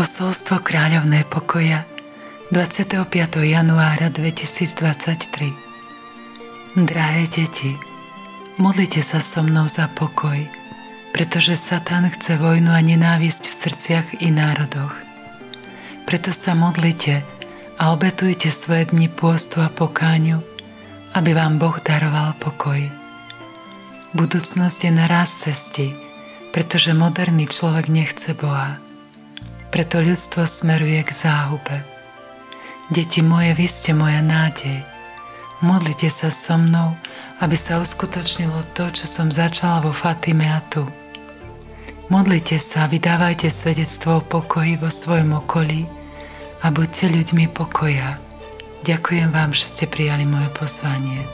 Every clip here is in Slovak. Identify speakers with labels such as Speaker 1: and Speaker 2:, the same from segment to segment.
Speaker 1: Posolstvo kráľovnej pokoja 25. januára 2023. Drahé deti, modlite sa so mnou za pokoj, pretože Satan chce vojnu a nenávisť v srdciach i národoch. Preto sa modlite a obetujte svoje dni pôstu a pokáňu, aby vám Boh daroval pokoj. Budúcnosť je naraz cesty, pretože moderný človek nechce Boha. Preto ľudstvo smeruje k záhube. Deti moje, vy ste moja nádej. Modlite sa so mnou, aby sa uskutočnilo to, čo som začala vo Fatime a tu. Modlite sa, vydávajte svedectvo o pokoji vo svojom okolí a buďte ľuďmi pokoja. Ďakujem vám, že ste prijali moje pozvanie.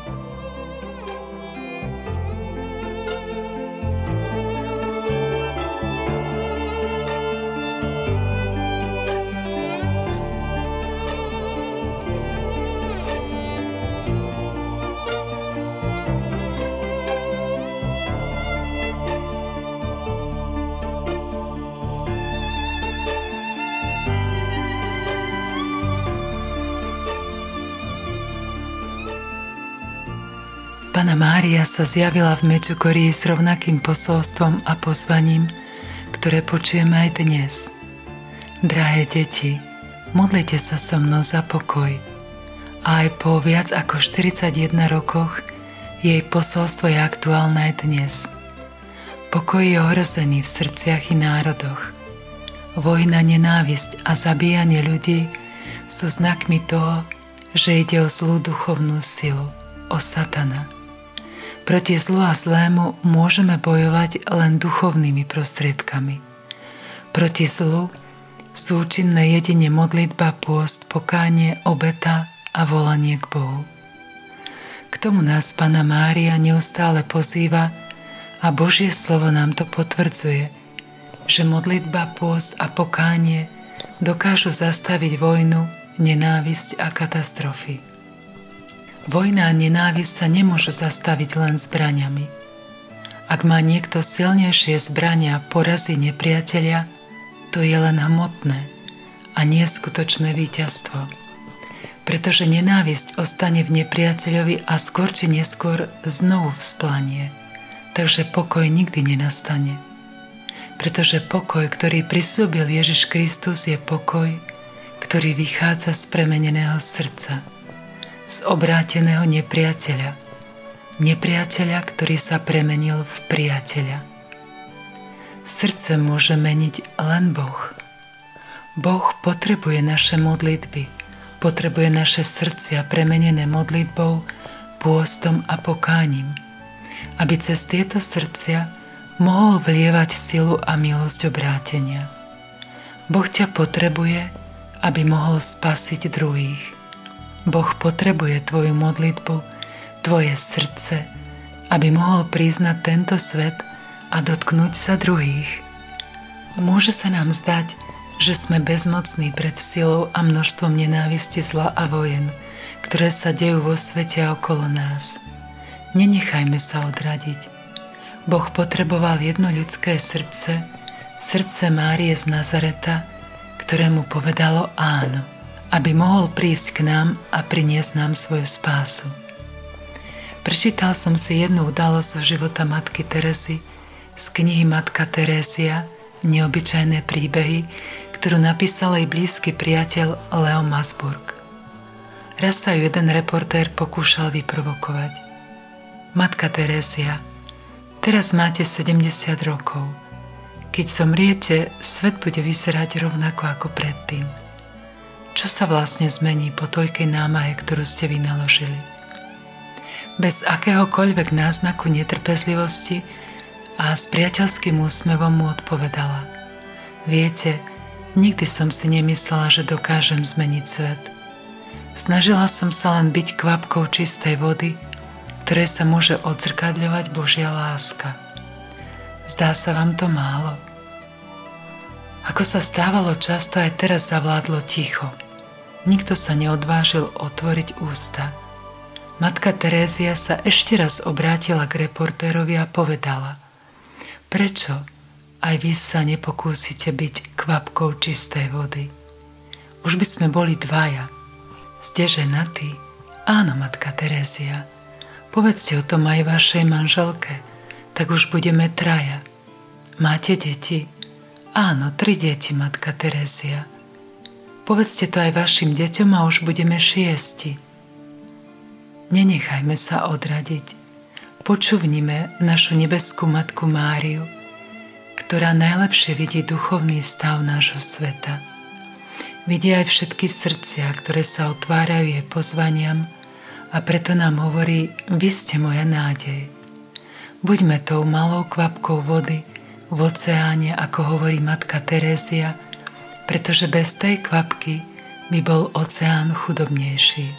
Speaker 1: Panna Mária sa zjavila v Medžugorji s rovnakým posolstvom a pozvaním, ktoré počujeme aj dnes. Drahé deti, modlite sa so mnou za pokoj. A aj po viac ako 41 rokoch jej posolstvo je aktuálne aj dnes. Pokoj je ohrozený v srdciach i národoch. Vojna, nenávisť a zabíjanie ľudí sú znakmi toho, že ide o zlú duchovnú silu, o Satana. Proti zlu a zlému môžeme bojovať len duchovnými prostriedkami. Proti zlu sú účinné jedine modlitba, pôst, pokánie, obeta a volanie k Bohu. K tomu nás Panna Mária neustále pozýva a Božie slovo nám to potvrdzuje, že modlitba, pôst a pokánie dokážu zastaviť vojnu, nenávisť a katastrofy. Vojna a nenávisť sa nemôžu zastaviť len zbraňami. Ak má niekto silnejšie zbrania a porazí nepriateľa, to je len hmotné a nie skutočné víťazstvo. Pretože nenávisť ostane v nepriateľovi a skôr či neskôr znovu vzplanie. Takže pokoj nikdy nenastane. Pretože pokoj, ktorý prisľúbil Ježiš Kristus, je pokoj, ktorý vychádza z premeneného srdca, z obráteného nepriateľa. Nepriateľa, ktorý sa premenil v priateľa. Srdce môže meniť len Boh. Boh potrebuje naše modlitby, potrebuje naše srdcia premenené modlitbou, pôstom a pokáním, aby cez tieto srdcia mohol vlievať silu a milosť obrátenia. Boh ťa potrebuje, aby mohol spasiť druhých. Boh potrebuje tvoju modlitbu, tvoje srdce, aby mohol priznať tento svet a dotknúť sa druhých. Môže sa nám zdať, že sme bezmocní pred silou a množstvom nenávisti, zla a vojen, ktoré sa dejú vo svete a okolo nás. Nenechajme sa odradiť. Boh potreboval jedno ľudské srdce, srdce Márie z Nazareta, ktorému povedalo áno, aby mohol prísť k nám a priniesť nám svoju spásu. Prečítal som si jednu udalosť zo života matky Terezy z knihy Matka Terézia, Neobyčajné príbehy, ktorú napísal jej blízky priateľ Leo Masburg. Raz sa ju jeden reportér pokúšal vyprovokovať. Matka Terézia, teraz máte 70 rokov. Keď zomriete, svet bude vyzerať rovnako ako predtým. Čo sa vlastne zmení po toľkej námahe, ktorú ste vynaložili? Bez akéhokoľvek náznaku netrpezlivosti a s priateľským úsmevom mu odpovedala: Viete, nikdy som si nemyslela, že dokážem zmeniť svet. Snažila som sa len byť kvapkou čistej vody, ktoré sa môže odzrkadľovať Božia láska. Zdá sa vám to málo? Ako sa stávalo často, aj teraz zavládlo ticho. Nikto sa neodvážil otvoriť ústa. Matka Terézia sa ešte raz obrátila k reportérovi a povedala: Prečo aj vy sa nepokúsite byť kvapkou čistej vody. Už by sme boli dvaja. Ste ženatí? Áno, matka Terézia. Povedzte o tom aj vašej manželke, tak už budeme traja. Máte deti? Áno, 3 deti, matka Terézia. Povedzte to aj vašim deťom a už budeme 6. Nenechajme sa odradiť. Počúvnime našu nebeskú matku Máriu, ktorá najlepšie vidí duchovný stav nášho sveta. Vidí aj všetky srdcia, ktoré sa otvárajú jej pozvaniam a preto nám hovorí: vy ste moja nádej. Buďme tou malou kvapkou vody v oceáne, ako hovorí matka Terézia, pretože bez tej kvapky by bol oceán chudobnejší.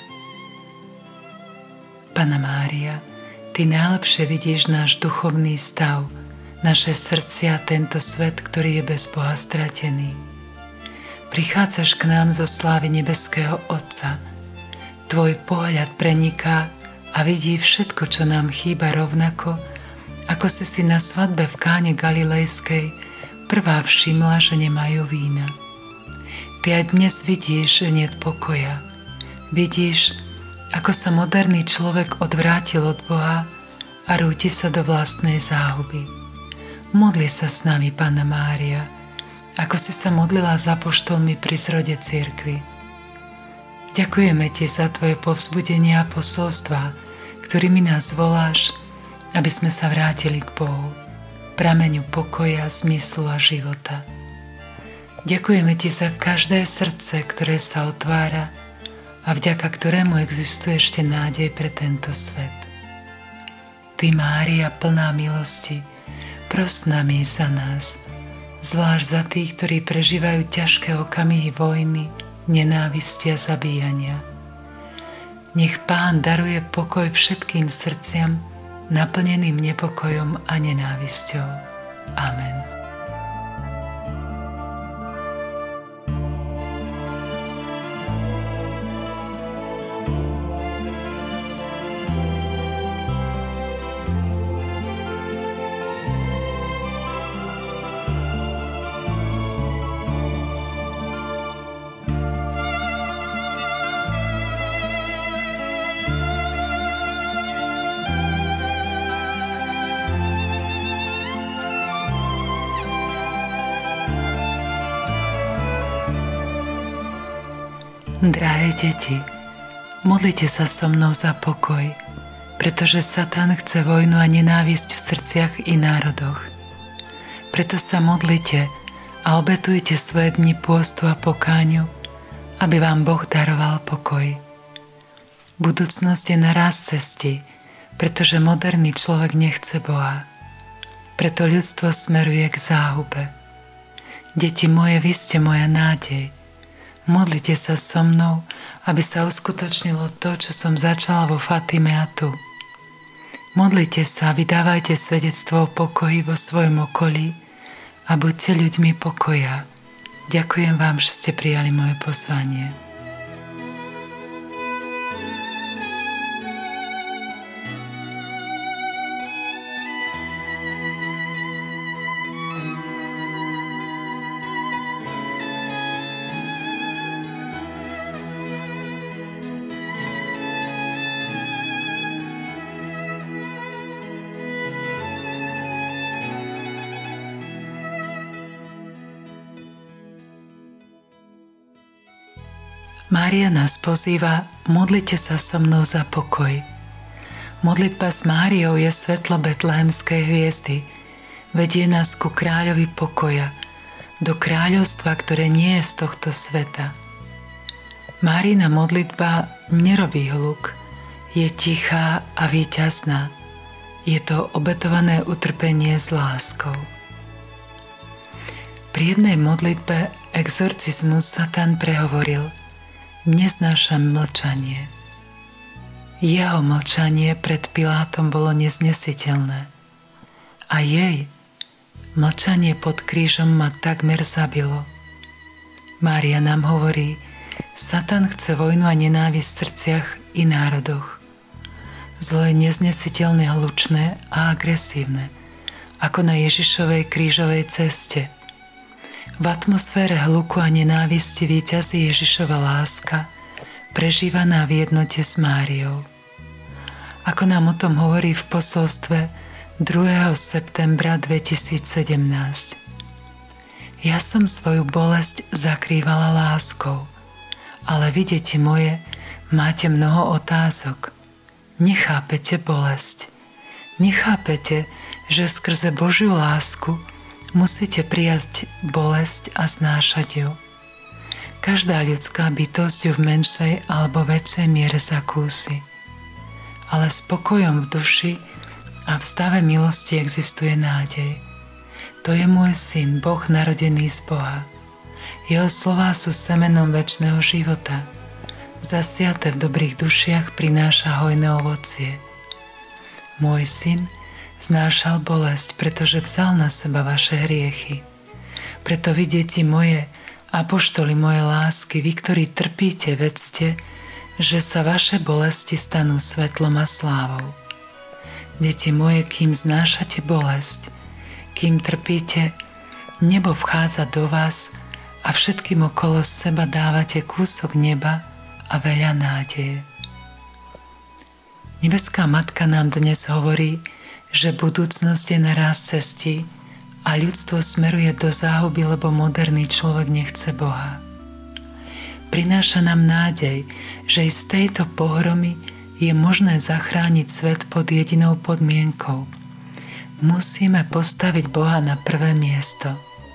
Speaker 1: Panna Mária, ty najlepšie vidíš náš duchovný stav, naše srdcia, tento svet, ktorý je bez Boha stratený. Prichádzaš k nám zo slávy nebeského Otca. Tvoj pohľad preniká a vidí všetko, čo nám chýba, rovnako, ako si na svadbe v Káne Galilejskej prvá všimla, že nemajú vína. Ty aj dnes vidíš, že niet pokoja. Vidíš, ako sa moderný človek odvrátil od Boha a rúti sa do vlastnej záhuby. Modli sa s nami, Panna Mária, ako si sa modlila za apoštolmi pri zrode cirkvi. Ďakujeme ti za tvoje povzbudenia a posolstvá, ktorými nás voláš, aby sme sa vrátili k Bohu, prameňu pokoja, zmyslu a života. Ďakujeme ti za každé srdce, ktoré sa otvára a vďaka ktorému existuje ešte nádej pre tento svet. Ty, Mária, plná milosti, pros nami za nás, zvlášť za tých, ktorí prežívajú ťažké okamihy vojny, nenávisti a zabíjania. Nech Pán daruje pokoj všetkým srdciam, naplneným nepokojom a nenávisťou. Amen. Drahé deti, modlite sa so mnou za pokoj, pretože Satan chce vojnu a nenávisť v srdciach i národoch. Preto sa modlite a obetujte svoje dni pôstu a pokáňu, aby vám Boh daroval pokoj. Budúcnosť je naraz cesti, pretože moderný človek nechce Boha. Preto ľudstvo smeruje k záhube. Deti moje, vy ste moja nádej. Modlite sa so mnou, aby sa uskutočnilo to, čo som začala vo Fatime a tu. Modlite sa, vydávajte svedectvo o pokoji vo svojom okolí a buďte ľuďmi pokoja. Ďakujem vám, že ste prijali moje pozvanie. Mária nás pozýva: modlite sa so mnou za pokoj. Modlitba s Máriou je svetlo betlehemskej hviezdy. Vedie nás ku kráľovi pokoja, do kráľovstva, ktoré nie je z tohto sveta. Márina modlitba nerobí hluk, je tichá a víťazná. Je to obetované utrpenie s láskou. Pri jednej modlitbe exorcizmu Satan prehovoril: neznášam mlčanie. Jeho mlčanie pred Pilátom bolo neznesiteľné. A jej mlčanie pod krížom ma takmer zabilo. Mária nám hovorí: Satan chce vojnu a nenávisť v srdciach i národoch. Zlo je neznesiteľne hlučné a agresívne, ako na Ježišovej krížovej ceste. V atmosfére hluku a nenávisti víťazí Ježišova láska, prežívaná v jednote s Máriou. Ako nám o tom hovorí v posolstve 2. septembra 2017. Ja som svoju bolesť zakrývala láskou, ale vy, deti moje, máte mnoho otázok. Nechápete bolesť. Nechápete, že skrze Božiu lásku musíte prijať bolesť a znášať ju. Každá ľudská bytosť ju v menšej alebo väčšej miere zakúsi. Ale spokojom v duši a v stave milosti existuje nádej. To je môj syn, Boh narodený z Boha. Jeho slová sú semenom večného života. Zasiate v dobrých dušiach prináša hojné ovocie. Môj syn znášal bolesť, pretože vzal na seba vaše hriechy. Preto vy, deti moje, apoštoli moje lásky, vy, ktorí trpíte, vedzte, že sa vaše bolesti stanú svetlom a slávou. Deti moje, kým znášate bolesť, kým trpíte, nebo vchádza do vás a všetkým okolo seba dávate kúsok neba a veľa nádeje. Nebeská Matka nám dnes hovorí, že budúcnosť je naraz cestí a ľudstvo smeruje do záhuby, lebo moderný človek nechce Boha. Prináša nám nádej, že i z tejto pohromy je možné zachrániť svet pod jedinou podmienkou. Musíme postaviť Boha na prvé miesto.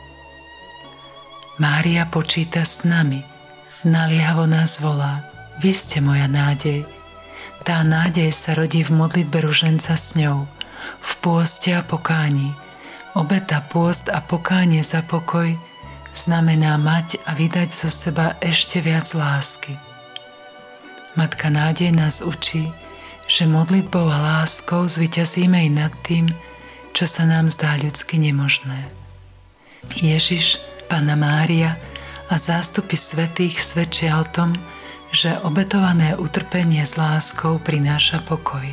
Speaker 1: Mária počíta s nami, naliehavo nás volá: vy ste moja nádej. Tá nádej sa rodí v modlitbe ruženca s ňou, v pôste a pokáni. Obeta, pôst a pokánie za pokoj znamená mať a vydať zo seba ešte viac lásky. Matka nádej nás učí, že modlitbou a láskou zvíťazíme i nad tým, čo sa nám zdá ľudsky nemožné. Ježiš, Panna Mária a zástupy svätých svedčia o tom, že obetované utrpenie s láskou prináša pokoj.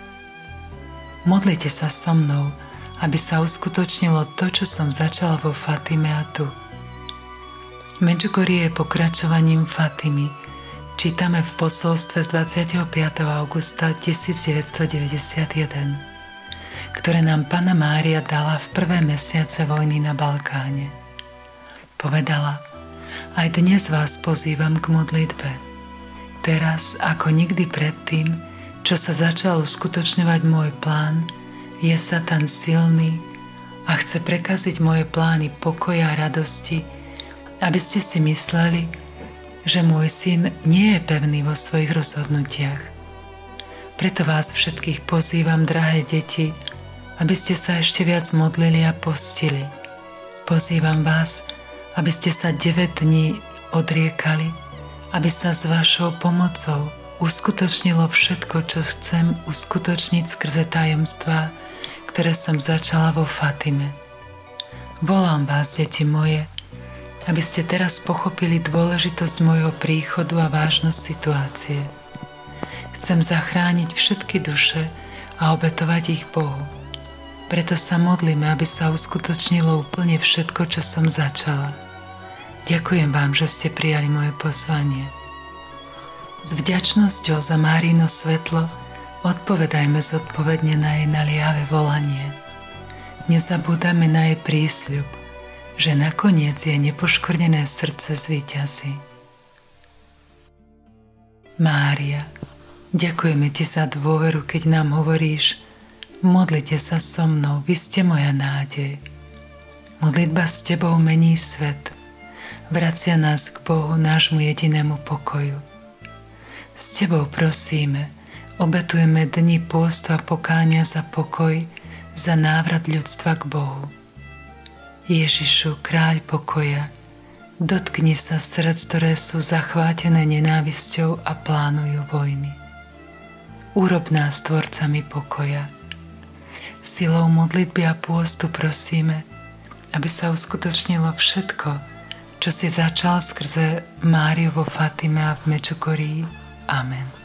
Speaker 1: Modlite sa so mnou, aby sa uskutočnilo to, čo som začala vo Fatime a tu. Medjugorje je pokračovaním Fatimy. Čítame v posolstve z 25. augusta 1991, ktoré nám Panna Mária dala v prvé mesiace vojny na Balkáne. Povedala: aj dnes vás pozývam k modlitbe. Teraz, ako nikdy predtým, čo sa začal uskutočňovať môj plán, je Satan silný a chce prekaziť moje plány pokoja a radosti, aby ste si mysleli, že môj syn nie je pevný vo svojich rozhodnutiach. Preto vás všetkých pozývam, drahé deti, aby ste sa ešte viac modlili a postili. Pozývam vás, aby ste sa 9 dní odriekali, aby sa s vašou pomocou uskutočnilo všetko, čo chcem uskutočniť skrze tajomstvá, ktoré som začala vo Fatime. Volám vás, deti moje, aby ste teraz pochopili dôležitosť môjho príchodu a vážnosť situácie. Chcem zachrániť všetky duše a obetovať ich Bohu. Preto sa modlíme, aby sa uskutočnilo úplne všetko, čo som začala. Ďakujem vám, že ste prijali moje pozvanie. S vďačnosťou za Márino svetlo odpovedajme zodpovedne na jej naliehavé volanie. Nezabúdajme na jej prísľub, že nakoniec jej nepoškvrnené srdce zvíťazí. Mária, ďakujeme ti za dôveru, keď nám hovoríš: modlite sa so mnou, vy ste moja nádej. Modlitba s tebou mení svet, vracia nás k Bohu, nášmu jedinému pokoju. S tebou prosíme, obetujeme dni pôstu a pokánia za pokoj, za návrat ľudstva k Bohu. Ježišu, kráľ pokoja, dotkni sa srdc, ktoré sú zachvátené nenávisťou a plánujú vojny. Urob nás tvorcami pokoja. Silou modlitby a pôstu prosíme, aby sa uskutočnilo všetko, čo si začal skrze Máriu vo Fatime a v Medjugorji. Amen.